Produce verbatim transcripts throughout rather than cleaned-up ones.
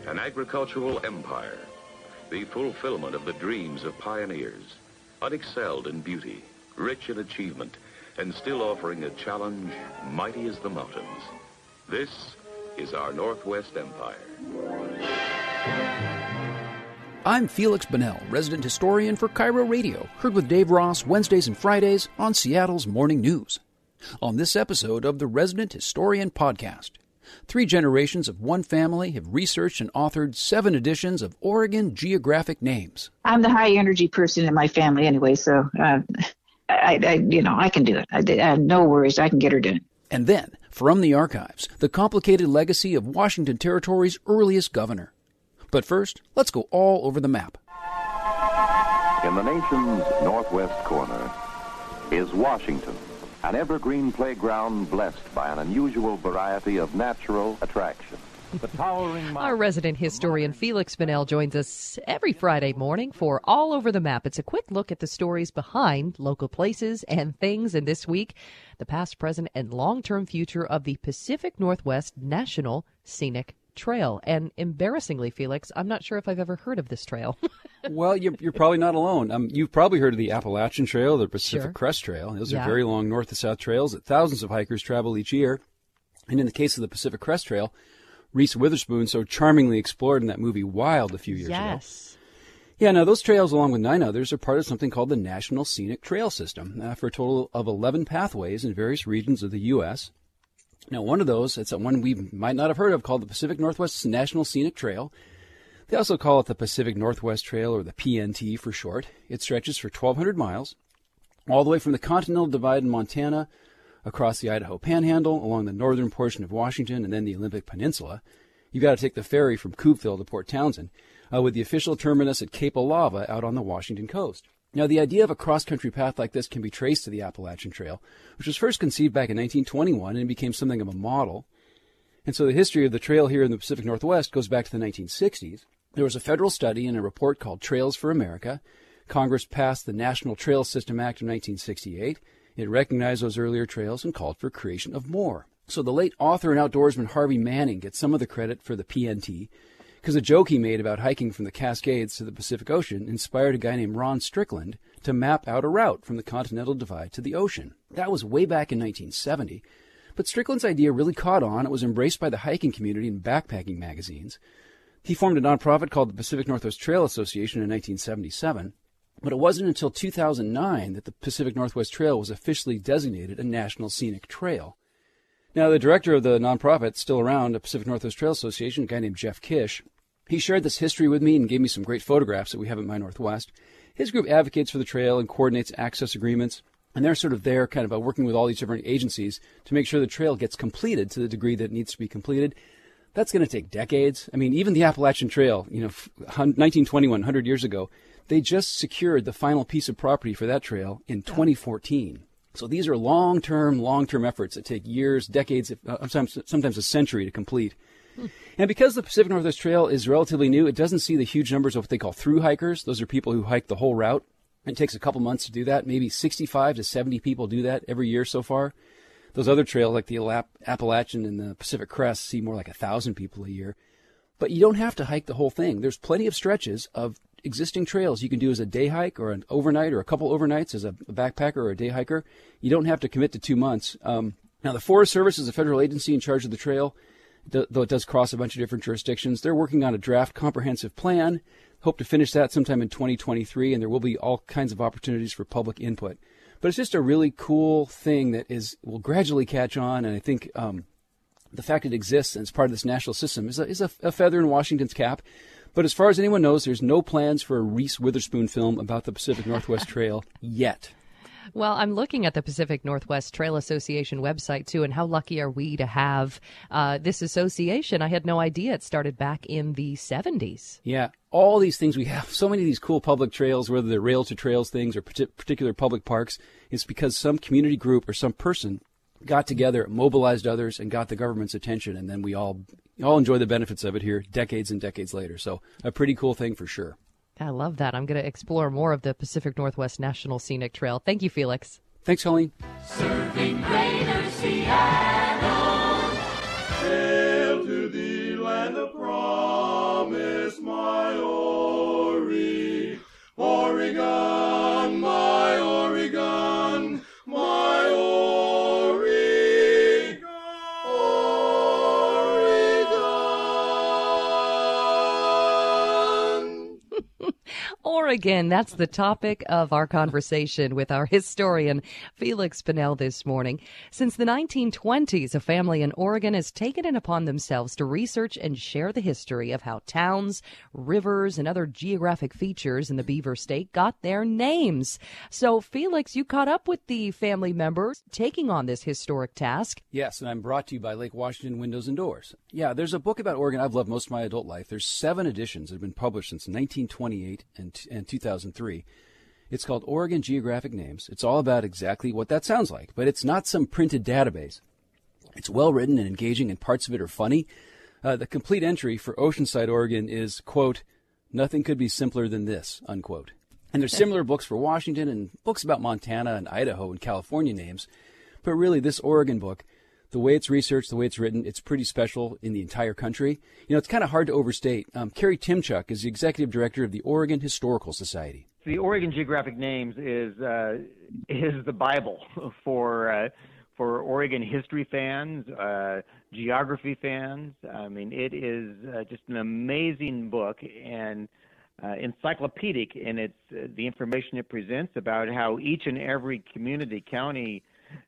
an agricultural empire, the fulfillment of the dreams of pioneers, unexcelled in beauty, rich in achievement, and still offering a challenge mighty as the mountains. This is our Northwest Empire. I'm Felix Bunnell, resident historian for Cairo Radio, heard with Dave Ross Wednesdays and Fridays on Seattle's Morning News. On this episode of the Resident Historian Podcast, three generations of one family have researched and authored seven editions of Oregon geographic names. I'm the high-energy person in my family anyway, so uh, I, I, you know, I can do it. I, I have no worries. I can get her done. And then, from the archives, the complicated legacy of Washington Territory's earliest governor. But first, let's go all over the map. In the nation's northwest corner is Washington, an evergreen playground blessed by an unusual variety of natural attractions. The towering Our resident historian Felix Bunnell joins us every Friday morning for All Over the Map. It's a quick look at the stories behind local places and things, and this week, the past, present, and long-term future of the Pacific Northwest National Scenic Trail. And embarrassingly, Felix, I'm not sure if I've ever heard of this trail. Well, you're, you're probably not alone. Um, you've probably heard of the Appalachian Trail, the Pacific Sure. Crest Trail. Those Yeah. are very long north to south trails that thousands of hikers travel each year. And in the case of the Pacific Crest Trail, Reese Witherspoon so charmingly explored in that movie Wild a few years ago. Yes. Yeah, now those trails, along with nine others, are part of something called the National Scenic Trail System, uh, for a total of eleven pathways in various regions of the U S Now, one of those, it's one we might not have heard of, called the Pacific Northwest National Scenic Trail. They also call it the Pacific Northwest Trail, or the P N T for short. It stretches for twelve hundred miles, all the way from the Continental Divide in Montana, across the Idaho Panhandle, along the northern portion of Washington, and then the Olympic Peninsula. You've got to take the ferry from Coopville to Port Townsend, uh, with the official terminus at Cape Alava out on the Washington coast. Now, the idea of a cross-country path like this can be traced to the Appalachian Trail, which was first conceived back in nineteen twenty-one and became something of a model. And so the history of the trail here in the Pacific Northwest goes back to the nineteen sixties. There was a federal study in a report called Trails for America. Congress passed the National Trail System Act of nineteen sixty-eight. It recognized those earlier trails and called for creation of more. So the late author and outdoorsman Harvey Manning gets some of the credit for the P N T, because a joke he made about hiking from the Cascades to the Pacific Ocean inspired a guy named Ron Strickland to map out a route from the Continental Divide to the ocean. That was way back in nineteen seventy. But Strickland's idea really caught on. It was embraced by the hiking community in backpacking magazines. He formed a nonprofit called the Pacific Northwest Trail Association in nineteen seventy-seven. But it wasn't until two thousand nine that the Pacific Northwest Trail was officially designated a National Scenic Trail. Now, the director of the nonprofit, still around, the Pacific Northwest Trail Association, a guy named Jeff Kish, he shared this history with me and gave me some great photographs that we have at My Northwest. His group advocates for the trail and coordinates access agreements, and they're sort of there kind of uh, working with all these different agencies to make sure the trail gets completed to the degree that it needs to be completed. That's going to take decades. I mean, even the Appalachian Trail, you know, nineteen twenty-one, one hundred years ago, they just secured the final piece of property for that trail in twenty fourteen. So these are long-term, long-term efforts that take years, decades, uh, sometimes, sometimes a century to complete. Hmm. And because the Pacific Northwest Trail is relatively new, it doesn't see the huge numbers of what they call through hikers. Those are people who hike the whole route. It takes a couple months to do that. Maybe sixty-five to seventy people do that every year so far. Those other trails like the Appalachian and the Pacific Crest see more like one thousand people a year. But you don't have to hike the whole thing. There's plenty of stretches of existing trails you can do as a day hike or an overnight or a couple overnights as a backpacker or a day hiker. You don't have to commit to two months. Um, now, the Forest Service is a federal agency in charge of the trail, though it does cross a bunch of different jurisdictions. They're working on a draft comprehensive plan. Hope to finish that sometime in twenty twenty-three, and there will be all kinds of opportunities for public input. But it's just a really cool thing that is will gradually catch on, and I think um, the fact it exists and it's part of this national system is a, is a, a feather in Washington's cap. But as far as anyone knows, there's no plans for a Reese Witherspoon film about the Pacific Northwest Trail yet. Well, I'm looking at the Pacific Northwest Trail Association website, too, and how lucky are we to have uh, this association? I had no idea it started back in the seventies. Yeah, all these things we have, so many of these cool public trails, whether they're rail to trails things or particular public parks, it's because some community group or some person got together, mobilized others, and got the government's attention, and then we all all enjoy the benefits of it here decades and decades later. So a pretty cool thing for sure. I love that. I'm going to explore more of the Pacific Northwest National Scenic Trail. Thank you, Felix. Thanks, Helene. Serving Greater Seattle. Hail to the land of promise. Oregon. That's the topic of our conversation with our historian, Felix Pennell, this morning. Since the nineteen twenties, a family in Oregon has taken it upon themselves to research and share the history of how towns, rivers, and other geographic features in the Beaver State got their names. So, Felix, you caught up with the family members taking on this historic task. Yes, and I'm brought to you by Lake Washington Windows and Doors. Yeah, there's a book about Oregon I've loved most of my adult life. There's seven editions that have been published since nineteen twenty-eight and, and two thousand three. It's called Oregon Geographic Names. It's all about exactly what that sounds like, but it's not some printed database. It's well written and engaging, and parts of it are funny. Uh, the complete entry for Oceanside, Oregon is, quote, "Nothing could be simpler than this," unquote. And there's similar books for Washington and books about Montana and Idaho and California names. But really, this Oregon book, the way it's researched, the way it's written, it's pretty special in the entire country. You know, it's kind of hard to overstate. Um, Kerry Timchuk is the executive director of the Oregon Historical Society. The Oregon Geographic Names is uh, is the Bible for uh, for Oregon history fans, uh, geography fans. I mean, it is uh, just an amazing book and uh, encyclopedic in its uh, the information it presents about how each and every community, county,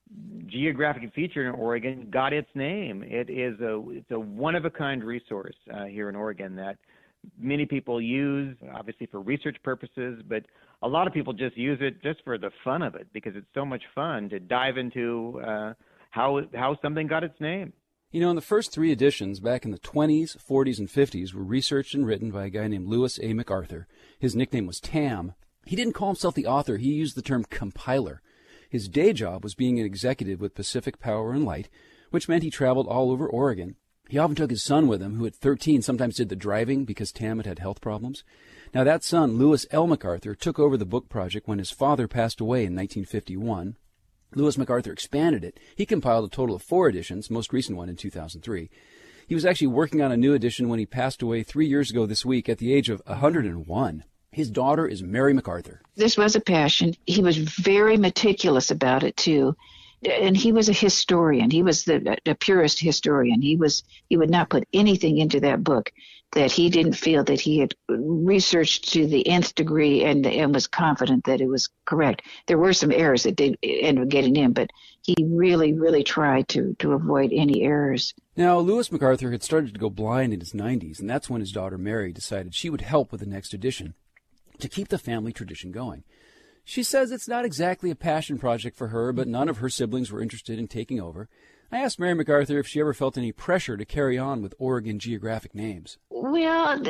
geographic feature in Oregon got its name. It is a it's a one-of-a-kind resource uh, here in Oregon that many people use, obviously for research purposes, but a lot of people just use it just for the fun of it because it's so much fun to dive into uh, how how something got its name. You know, in the first three editions, back in the twenties, forties, and fifties, were researched and written by a guy named Lewis A. MacArthur. His nickname was Tam. He didn't call himself the author. He used the term compiler. His day job was being an executive with Pacific Power and Light, which meant he traveled all over Oregon. He often took his son with him, who at thirteen sometimes did the driving because Tam had had health problems. Now that son, Lewis L. MacArthur, took over the book project when his father passed away in nineteen fifty-one. Lewis MacArthur expanded it. He compiled a total of four editions, most recent one in two thousand three. He was actually working on a new edition when he passed away three years ago this week at the age of one hundred one. His daughter is Mary MacArthur. This was a passion. He was very meticulous about it, too. And he was a historian. He was the, the purest historian. He was he would not put anything into that book that he didn't feel that he had researched to the nth degree and, and was confident that it was correct. There were some errors that did end up getting in, but he really, really tried to, to avoid any errors. Now, Lewis MacArthur had started to go blind in his nineties, and that's when his daughter Mary decided she would help with the next edition to keep the family tradition going. She says it's not exactly a passion project for her, but none of her siblings were interested in taking over. I asked Mary MacArthur if she ever felt any pressure to carry on with Oregon Geographic Names. Well,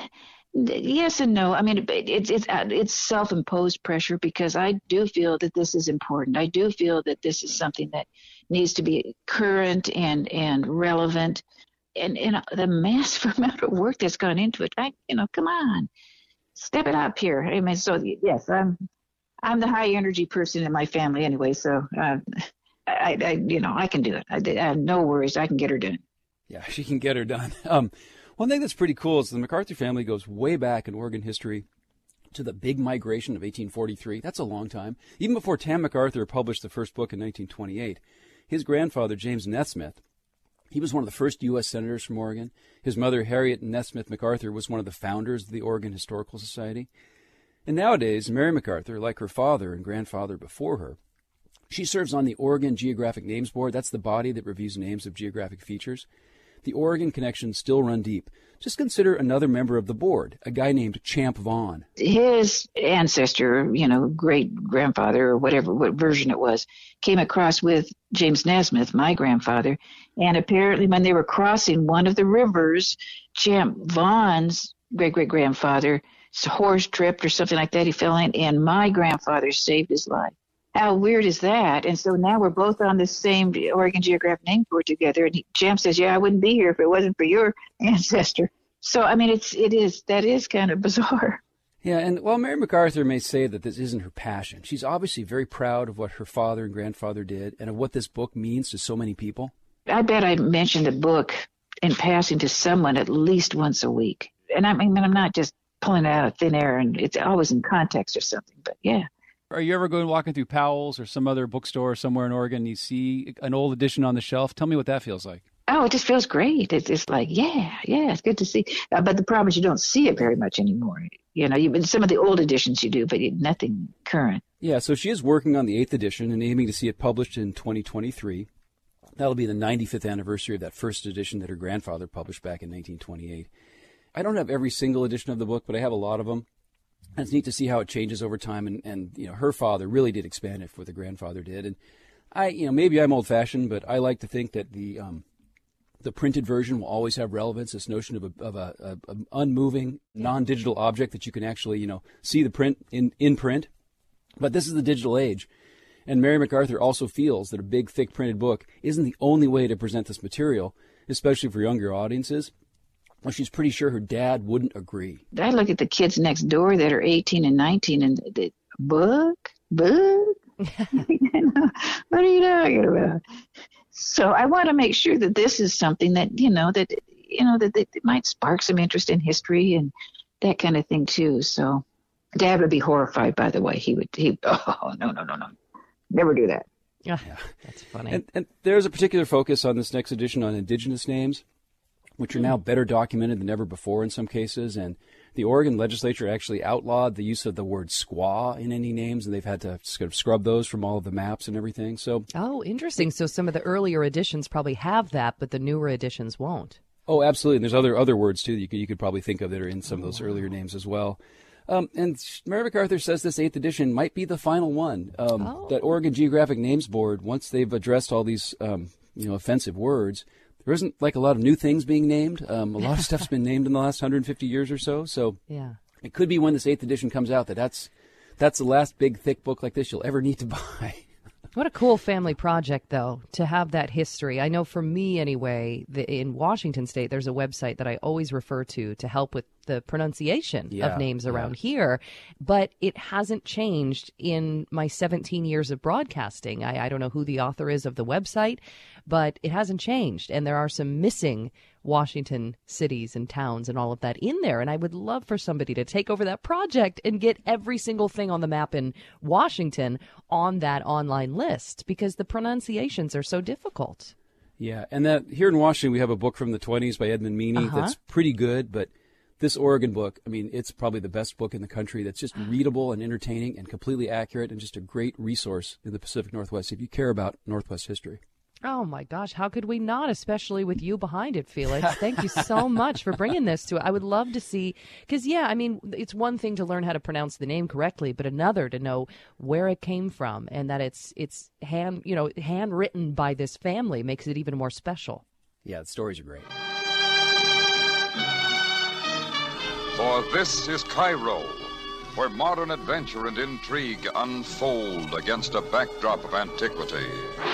yes and no. I mean, it's it's it's self-imposed pressure because I do feel that this is important. I do feel that this is something that needs to be current and and relevant, and and the massive amount of work that's gone into it. I, you know, come on, step it up here. I mean, so yes, I'm I'm the high energy person in my family anyway, so. Uh, I, I, you know, I can do it. I, I have no worries. I can get her done. Yeah, she can get her done. Um, one thing that's pretty cool is the MacArthur family goes way back in Oregon history to the big migration of eighteen forty-three. That's a long time. Even before Tam MacArthur published the first book in nineteen twenty-eight, his grandfather, James Nesmith, he was one of the first U S senators from Oregon. His mother, Harriet Nesmith MacArthur, was one of the founders of the Oregon Historical Society. And nowadays, Mary MacArthur, like her father and grandfather before her, she serves on the Oregon Geographic Names Board. That's the body that reviews names of geographic features. The Oregon connections still run deep. Just consider another member of the board, a guy named Champ Vaughn. His ancestor, you know, great-grandfather or whatever, what version it was, came across with James Nesmith, my grandfather, and apparently when they were crossing one of the rivers, Champ Vaughn's great-great-grandfather horse tripped or something like that. He fell in, and my grandfather saved his life. How weird is that? And so now we're both on the same Oregon Geographic Name Board together. And he, Champ says, yeah, I wouldn't be here if it wasn't for your ancestor. So, I mean, it's, it is, that is kind of bizarre. Yeah, and while Mary MacArthur may say that this isn't her passion, she's obviously very proud of what her father and grandfather did and of what this book means to so many people. I bet I mentioned the book in passing to someone at least once a week. And I mean, I'm not just pulling it out of thin air, and it's always in context or something, but yeah. Are you ever going walking through Powell's or some other bookstore somewhere in Oregon and you see an old edition on the shelf? Tell me what that feels like. Oh, it just feels great. It's just like, yeah, yeah, it's good to see. Uh, but the problem is you don't see it very much anymore. You know, you, some of the old editions you do, but nothing current. Yeah, so she is working on the eighth edition and aiming to see it published in twenty twenty-three. That'll be the ninety-fifth anniversary of that first edition that her grandfather published back in nineteen twenty-eight. I don't have every single edition of the book, but I have a lot of them. And it's neat to see how it changes over time. And, and you know, her father really did expand it for what the grandfather did. And I, you know, maybe I'm old-fashioned, but I like to think that the um, the printed version will always have relevance. This notion of a of a, a, a unmoving, non-digital object that you can actually, you know, see the print in, in print. But this is the digital age. And Mary MacArthur also feels that a big, thick printed book isn't the only way to present this material, especially for younger audiences. Well, she's pretty sure her dad wouldn't agree. I look at the kids next door that are eighteen and nineteen, and the book, book. What are you talking about? So I want to make sure that this is something that you know that you know that, that it might spark some interest in history and that kind of thing too. So Dad would be horrified. By the way, he would. He oh no no no no, never do that. Yeah, that's funny. And, and there's a particular focus on this next edition on indigenous names, which are now better documented than ever before in some cases. And the Oregon legislature actually outlawed the use of the word squaw in any names, and they've had to sort of scrub those from all of the maps and everything. So, oh, interesting. So some of the earlier editions probably have that, but the newer editions won't. Oh, absolutely. And there's other other words, too, that you could, you could probably think of that are in some of those earlier names as well. Um, and Mary MacArthur says this eighth edition might be the final one. Um, oh. That Oregon Geographic Names Board, once they've addressed all these um, you know, offensive words, there isn't like a lot of new things being named. Um, a lot of stuff's been named in the last one hundred fifty years or so. So yeah. It could be when this eighth edition comes out that that's, that's the last big, thick book like this you'll ever need to buy. What a cool family project, though, to have that history. I know for me, anyway, the, in Washington State, there's a website that I always refer to to help with the pronunciation yeah, of names around yeah. here. But it hasn't changed in my seventeen years of broadcasting. I, I don't know who the author is of the website, but it hasn't changed. And there are some missing Washington cities and towns and all of that in there. And I would love for somebody to take over that project and get every single thing on the map in Washington on that online list because the pronunciations are so difficult. Yeah, and that here in Washington, we have a book from the twenties by Edmund Meany Uh-huh. that's pretty good, but this Oregon book, I mean, it's probably the best book in the country that's just readable and entertaining and completely accurate and just a great resource in the Pacific Northwest if you care about Northwest history. Oh, my gosh. How could we not, especially with you behind it, Felix? Thank you so much for bringing this to it. I would love to see, because, yeah, I mean, it's one thing to learn how to pronounce the name correctly, but another to know where it came from and that it's it's hand, you know, handwritten by this family makes it even more special. Yeah, the stories are great. For this is Cairo, where modern adventure and intrigue unfold against a backdrop of antiquity.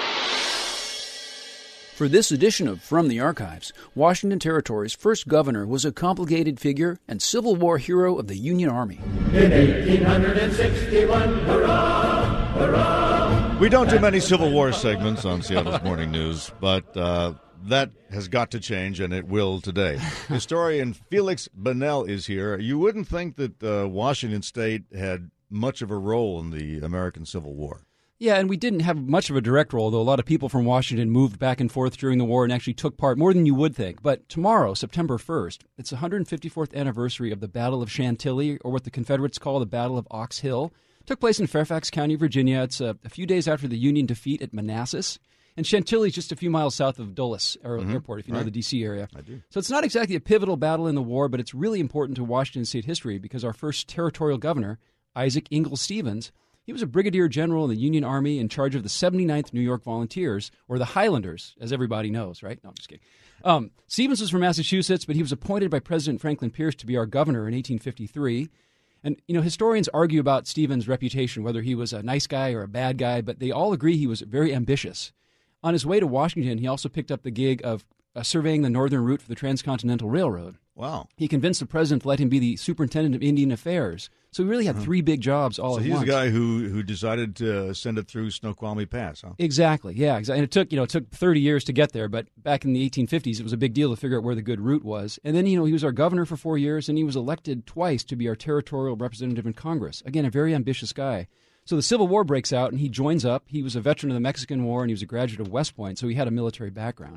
For this edition of From the Archives, Washington Territory's first governor was a complicated figure and Civil War hero of the Union Army. In eighteen sixty-one, hurrah, hurrah. We don't do many Civil War segments on Seattle's Morning News, but uh, that has got to change, and it will today. Historian Felix Bunnell is here. You wouldn't think that uh, Washington State had much of a role in the American Civil War. Yeah, and we didn't have much of a direct role, though a lot of people from Washington moved back and forth during the war and actually took part more than you would think. But tomorrow, September first, it's the one hundred fifty-fourth anniversary of the Battle of Chantilly, or what the Confederates call the Battle of Ox Hill. It took place in Fairfax County, Virginia. It's a, a few days after the Union defeat at Manassas. And Chantilly is just a few miles south of Dulles mm-hmm. Airport, if you right. know the D C area. I do. So it's not exactly a pivotal battle in the war, but it's really important to Washington state history because our first territorial governor, Isaac Ingalls Stevens, he was a brigadier general in the Union Army in charge of the seventy-ninth New York Volunteers, or the Highlanders, as everybody knows, right? No, I'm just kidding. Um, Stevens was from Massachusetts, but he was appointed by President Franklin Pierce to be our governor in eighteen fifty-three. And, you know, historians argue about Stevens' reputation, whether he was a nice guy or a bad guy, but they all agree he was very ambitious. On his way to Washington, he also picked up the gig of uh, surveying the northern route for the Transcontinental Railroad. Wow. He convinced the president to let him be the superintendent of Indian Affairs. So he really had three big jobs all so at he's once. the guy who who decided to send it through Snoqualmie Pass, huh? Exactly, yeah. Exactly. And it took, you know, it took thirty years to get there, but back in the eighteen fifties, it was a big deal to figure out where the good route was. And then, you know, he was our governor for four years, and he was elected twice to be our territorial representative in Congress. Again, a very ambitious guy. So the Civil War breaks out, and he joins up. He was a veteran of the Mexican War, and he was a graduate of West Point, so he had a military background.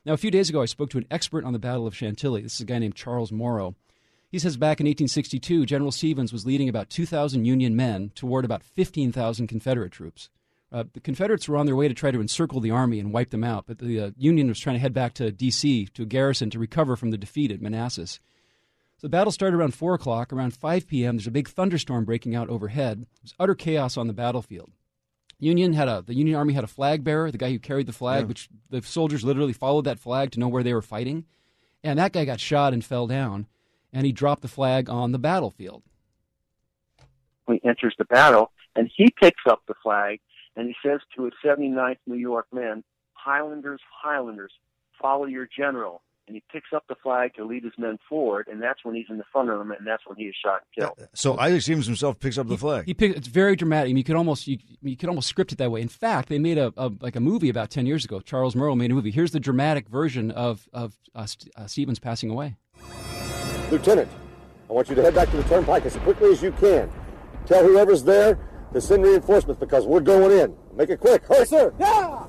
Now, a few days ago, I spoke to an expert on the Battle of Chantilly. This is a guy named Charles Morrow. He says back in eighteen sixty-two, General Stevens was leading about two thousand Union men toward about fifteen thousand Confederate troops. Uh, the Confederates were on their way to try to encircle the Army and wipe them out, but the uh, Union was trying to head back to D C to a garrison to recover from the defeat at Manassas. So the battle started around four o'clock. Around five p.m., there's a big thunderstorm breaking out overhead. There was utter chaos on the battlefield. Union had a the Union Army had a flag bearer, the guy who carried the flag, yeah. which the soldiers literally followed that flag to know where they were fighting. And that guy got shot and fell down, and he dropped the flag on the battlefield. He enters the battle, and he picks up the flag, and he says to his seventy-ninth New York men, "Highlanders, Highlanders, follow your general." And he picks up the flag to lead his men forward, and that's when he's in the front of them, and that's when he is shot and killed. So Isaac Stevens himself picks up the flag. He, he picked, it's very dramatic. I mean, you could almost you, you could almost script it that way. In fact, they made a, a like a movie about ten years ago. Charles Morrow made a movie. Here's the dramatic version of of uh, uh, Stevens passing away. Lieutenant, I want you to head back to the turnpike as quickly as you can. Tell whoever's there to send reinforcements because we're going in. Make it quick. Hurry, sir. Yeah!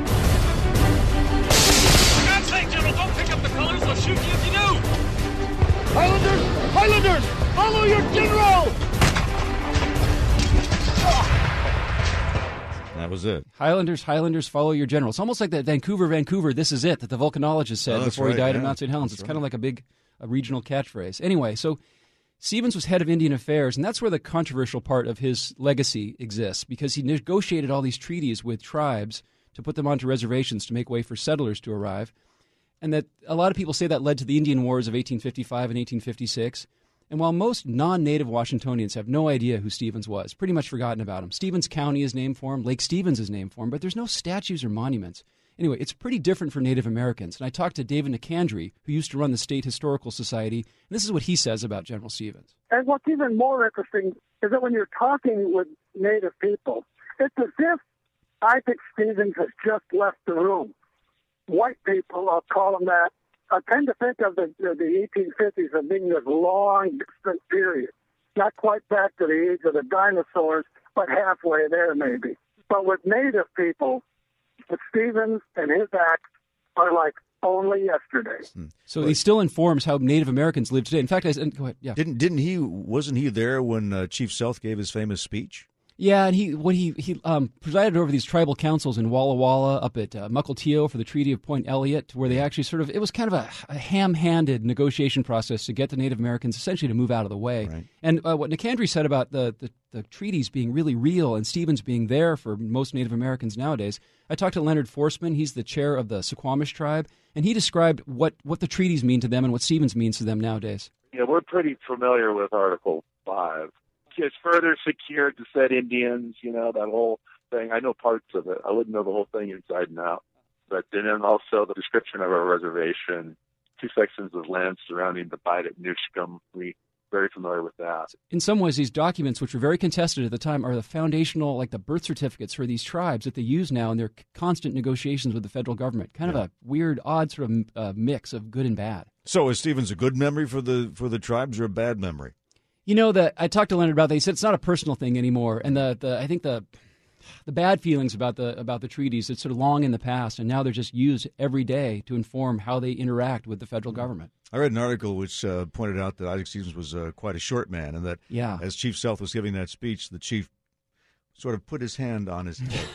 For God's sake, General, don't pick up the colors. They'll shoot you if you do. Highlanders! Highlanders! Follow your general! That was it. Highlanders, Highlanders, follow your general. It's almost like that Vancouver, Vancouver, this is it, that the volcanologist said oh, before right, he died yeah. at Mount Saint Helens. That's It's right. kind of like a big a regional catchphrase. Anyway, so Stevens was head of Indian Affairs, and that's where the controversial part of his legacy exists, because he negotiated all these treaties with tribes to put them onto reservations to make way for settlers to arrive. And that a lot of people say that led to the Indian Wars of eighteen fifty-five and eighteen fifty-six. And while most non-native Washingtonians have no idea who Stevens was, pretty much forgotten about him, Stevens County is named for him, Lake Stevens is named for him, but there's no statues or monuments. Anyway, it's pretty different for Native Americans. And I talked to David Nicandri, who used to run the State Historical Society, and this is what he says about General Stevens. And what's even more interesting is that when you're talking with Native people, it's as if Isaac Stevens has just left the room. White people, I'll call them that, I tend to think of the, the, the eighteen fifties as being this long, distant period. Not quite back to the age of the dinosaurs, but halfway there maybe. But with Native people, with Stevens and his acts are like only yesterday. Hmm. So but, he still informs how Native Americans live today. In fact, I go ahead. Yeah. Didn't didn't he? Wasn't he there when uh, Chief Sealth gave his famous speech? Yeah, and he when he he um, presided over these tribal councils in Walla Walla up at uh, Mukilteo for the Treaty of Point Elliott, where they actually sort of it was kind of a, a ham-handed negotiation process to get the Native Americans essentially to move out of the way. Right. And uh, what Nicandri said about the, the the treaties being really real and Stevens being there for most Native Americans nowadays. I talked to Leonard Forsman. He's the chair of the Suquamish tribe, and he described what, what the treaties mean to them and what Stevens means to them nowadays. Yeah, we're pretty familiar with Article five. It's further secured to said Indians, you know, that whole thing. I know parts of it. I wouldn't know the whole thing inside and out. But then also the description of our reservation, two sections of land surrounding the bight at Newscomb. We very familiar with that. In some ways, these documents, which were very contested at the time, are the foundational, like the birth certificates for these tribes that they use now in their constant negotiations with the federal government. Kind yeah. of a weird, odd sort of uh, mix of good and bad. So is Stevens a good memory for the for the tribes or a bad memory? You know, that I talked to Leonard about that. He said it's not a personal thing anymore, and the, the I think the the bad feelings about the about the treaties, it's sort of long in the past, and now they're just used every day to inform how they interact with the federal government. I read an article which uh, pointed out that Isaac Stevens was uh, quite a short man, and that yeah. as Chief Sealth was giving that speech, the chief sort of put his hand on his head.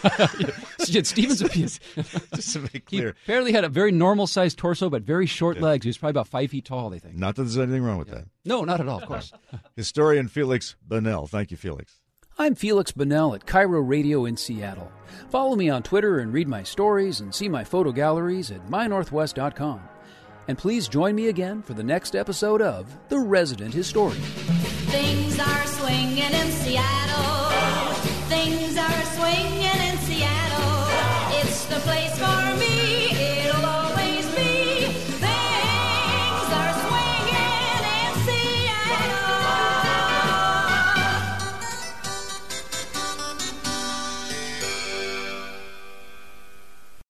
yeah, Stevens appears. Just to make clear. He apparently had a very normal-sized torso, but very short yeah. legs. He was probably about five feet tall, they think. Not that there's anything wrong with yeah. that. No, not at all, of course. Historian Felix Bonnell. Thank you, Felix. I'm Felix Bonnell at Cairo Radio in Seattle. Follow me on Twitter and read my stories and see my photo galleries at my northwest dot com. And please join me again for the next episode of The Resident Historian. Things are swinging in Seattle.